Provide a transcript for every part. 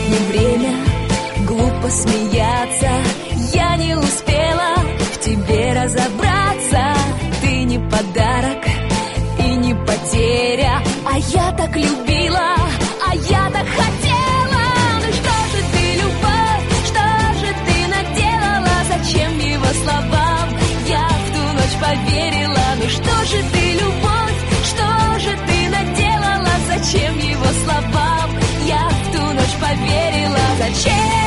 не время глупо смеяться. Я не успела в тебе разобраться. Ты не подарок и не потеря. А я так любила, а я так хотела. Ну что же ты, любовь, что же ты наделала? Зачем его словам я в ту ночь поверила? Ну что же ты, любовь, что же ты наделала? Зачем его словам я в ту ночь поверила? Зачем?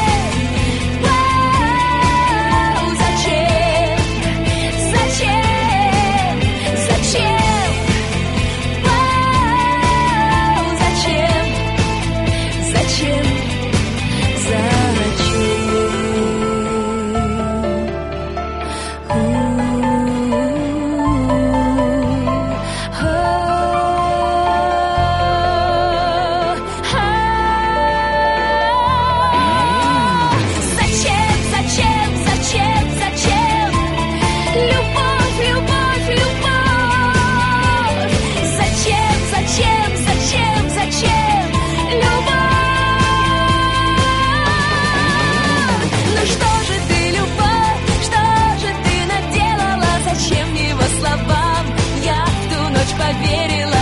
Поверила.